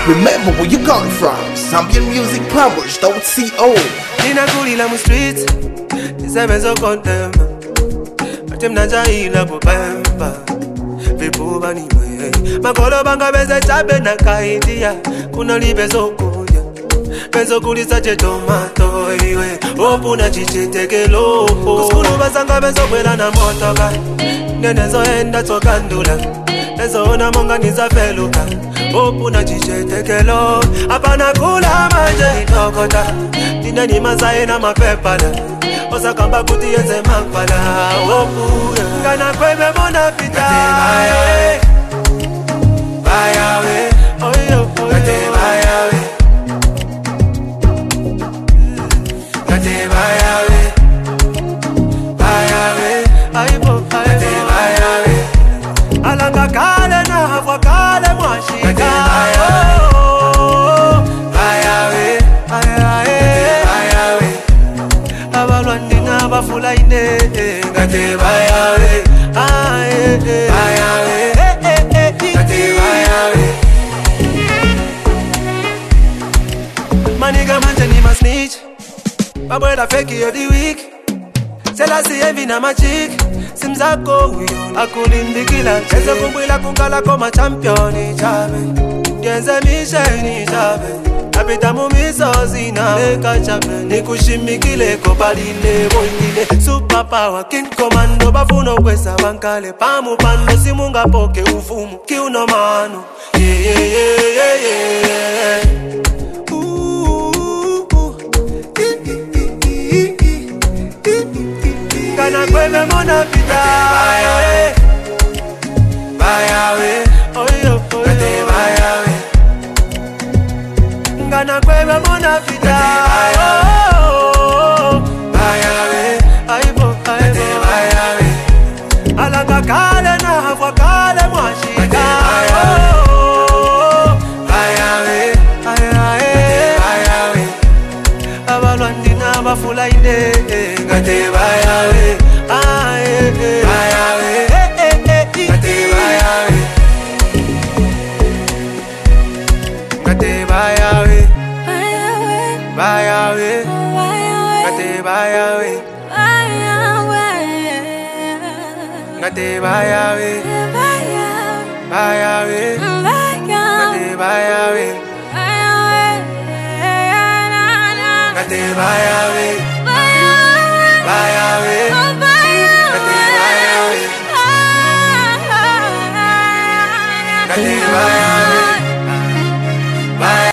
remember where you got it from. Zambian Music Plumbers.co. Nina kulila mu streets, nisebenzo kontema. Mate mnajaila kupemba, vipuba niwe. Makolo banga beze chabe na kaitia, kuna libezo kuja. Bezo kulisa che tomato iwe, opu na chichitekelo. Kuskulu basanga bezo kwela na motoka, nenezo enda tokandula. Bezo ona monga nizafeluka, opu na chichitekelo. Apana kula manje itokota, nina ni mazae na mapepala. Osa kamba kuti yeze mankpala, opu ngana kwebe mona pita. Bayawe, bayawe, oyo, kate bayawe. Kate bayawe, bayawe, aibo, kate bayawe. Alanga kale na hafwa kale mwashika. Kate bayawe, bayawe, bayawe. Abalwandi na bafula ine. Kate bayawe, bayawe, kate bayawe. Maniga manje ni masnitch. Babwela fake yo the week. Sela si envy na magic. Simzako huyo akulindikila. Cheze kumbwila kungala koma championi chabe. Genze misheni chabe. Apita mumisozi na leka chabe. Nikushimikile kobalile boindile. Super power king commando. Bafuno kwesa bankale. Pamu pando simunga poke ufumu. Kiuno mano. Yeah, yeah, yeah, yeah, yeah. Kana kwebe mona pita. Bayawe, bayawe, oyo, kate bayawe. Kana kwebe mona pita. Bayawe, aibo, kate bayawe. Alanga kale na hafwa kale mwashika. Bayawe, bayawe. Abalwandi na bafula ine. Kate bayawe, bayawe, kate bayawe. Kate bayawe, bayawe, kate bayawe. Kate bayawe, bayawe, kate bayawe. Kate bayawe, bayawe, kate bayawe. Kate bayawe.